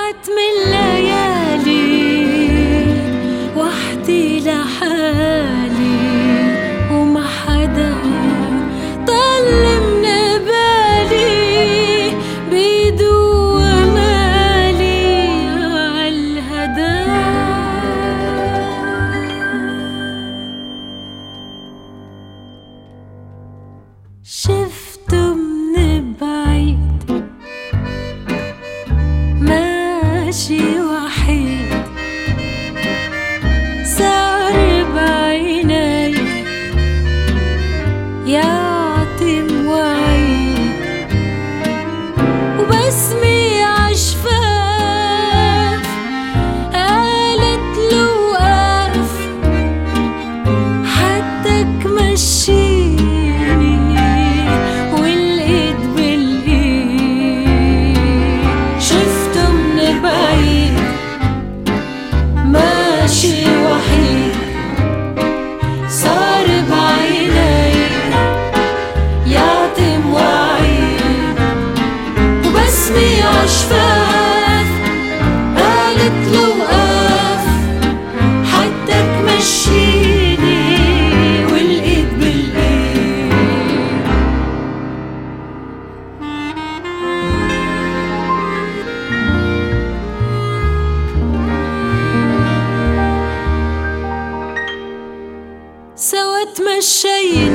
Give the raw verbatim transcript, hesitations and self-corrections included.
ضاعت من ليالي وحدي لحالي وما حدا طل من بالي بيدو امالي عالهدى. شفته من بعيد ماشي وحيد صار بعيني يعطي مواعيد وبسمي عشفاف قالت له وقف حدك مشيني والإيد بالإيد. شفته من بعيد ماشي وحيد صار بعيني يعطي مواعيد وبسمي عشفاف قالت له وقف حدك مشيني والإيد بالإيد. سوا تمشينا